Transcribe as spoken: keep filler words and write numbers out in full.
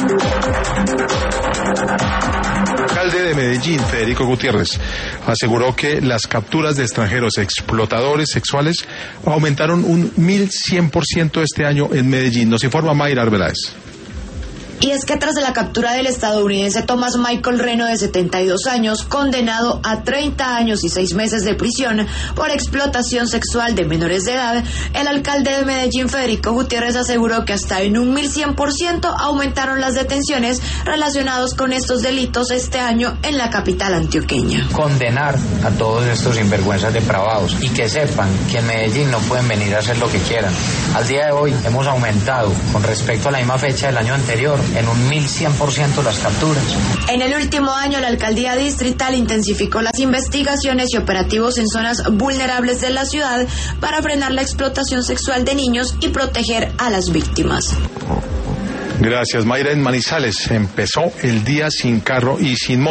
El alcalde de Medellín, Federico Gutiérrez, aseguró que las capturas de extranjeros explotadores sexuales aumentaron un mil cien por ciento este año en Medellín. Nos informa Mayra Arbeláez. Y es que tras la captura del estadounidense Thomas Michael Reno, de setenta y dos años, condenado a treinta años y seis meses de prisión por explotación sexual de menores de edad, el alcalde de Medellín, Federico Gutiérrez, aseguró que hasta en un mil cien por ciento aumentaron las detenciones relacionadas con estos delitos este año en la capital antioqueña. Condenar a todos estos sinvergüenzas depravados y que sepan que en Medellín no pueden venir a hacer lo que quieran. Al día de hoy hemos aumentado con respecto a la misma fecha del año anterior en un mil cien por ciento las capturas. En el último año, la alcaldía distrital intensificó las investigaciones y operativos en zonas vulnerables de la ciudad para frenar la explotación sexual de niños y proteger a las víctimas. Gracias, Mayra. En Manizales empezó el día sin carro y sin moto.